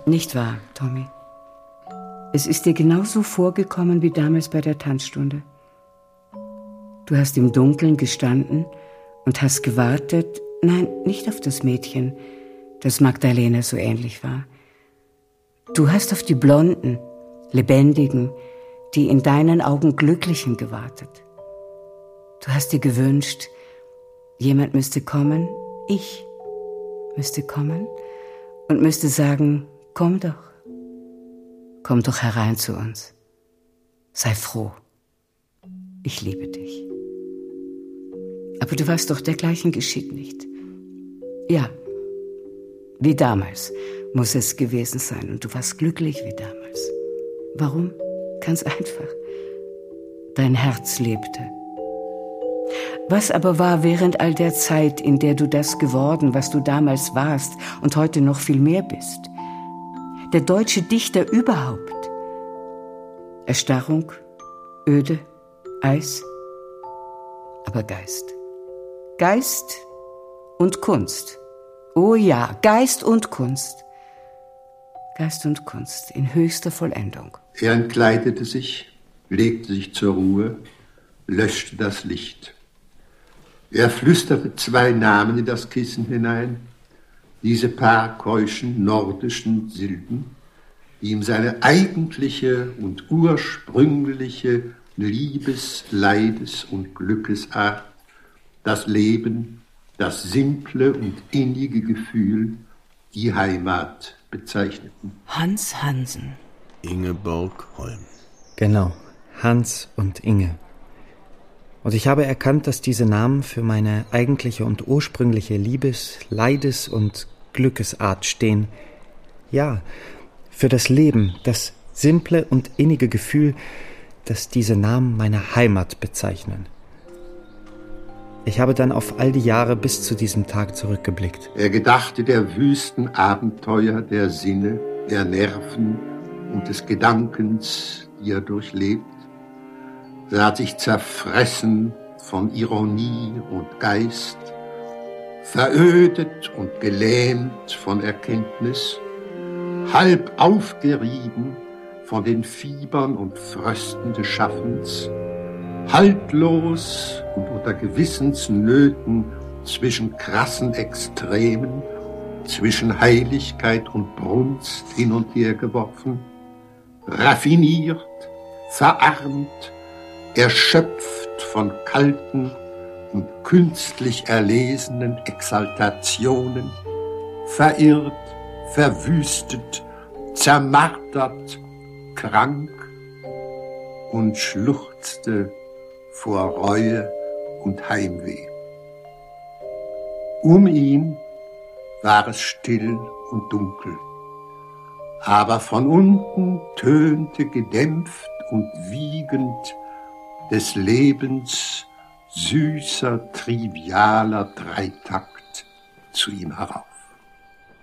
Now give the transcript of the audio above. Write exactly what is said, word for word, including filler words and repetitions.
Nicht wahr, Tommy? Es ist dir genauso vorgekommen wie damals bei der Tanzstunde. Du hast im Dunkeln gestanden und hast gewartet, nein, nicht auf das Mädchen, das Magdalena so ähnlich war. Du hast auf die blonden, lebendigen, die in deinen Augen Glücklichen gewartet. Du hast dir gewünscht, jemand müsste kommen, ich müsste kommen und müsste sagen, komm doch, komm doch herein zu uns. Sei froh, ich liebe dich. Aber du warst doch dergleichen geschieht nicht. Ja, wie damals muss es gewesen sein und du warst glücklich wie damals. Warum? Ganz einfach. Dein Herz lebte. Was aber war während all der Zeit, in der du das geworden, was du damals warst und heute noch viel mehr bist? Der deutsche Dichter überhaupt. Erstarrung, Öde, Eis, aber Geist. Geist und Kunst. Oh ja, Geist und Kunst. Geist und Kunst in höchster Vollendung. Er entkleidete sich, legte sich zur Ruhe, löschte das Licht. Er flüsterte zwei Namen in das Kissen hinein, diese paar keuschen nordischen Silben, die ihm seine eigentliche und ursprüngliche Liebes-, Leides- und Glückesart, das Leben, das simple und innige Gefühl, die Heimat bezeichneten. Hans Hansen. Ingeborg Holm. Genau, Hans und Inge. Und ich habe erkannt, dass diese Namen für meine eigentliche und ursprüngliche Liebes-, Leides- und Glückesart stehen. Ja, für das Leben, das simple und innige Gefühl, das diese Namen meine Heimat bezeichnen. Ich habe dann auf all die Jahre bis zu diesem Tag zurückgeblickt. Er gedachte der wüsten Abenteuer der Sinne, der Nerven und des Gedankens, die er durchlebt. Er hat sich zerfressen von Ironie und Geist, verödet und gelähmt von Erkenntnis, halb aufgerieben von den Fiebern und Frösten des Schaffens, haltlos und unter Gewissensnöten zwischen krassen Extremen, zwischen Heiligkeit und Brunst hin und her geworfen, raffiniert, verarmt, erschöpft von kalten und künstlich erlesenen Exaltationen, verirrt, verwüstet, zermartert, krank und schluchzte vor Reue und Heimweh. Um ihn war es still und dunkel, aber von unten tönte gedämpft und wiegend des Lebens süßer, trivialer Dreitakt zu ihm herauf.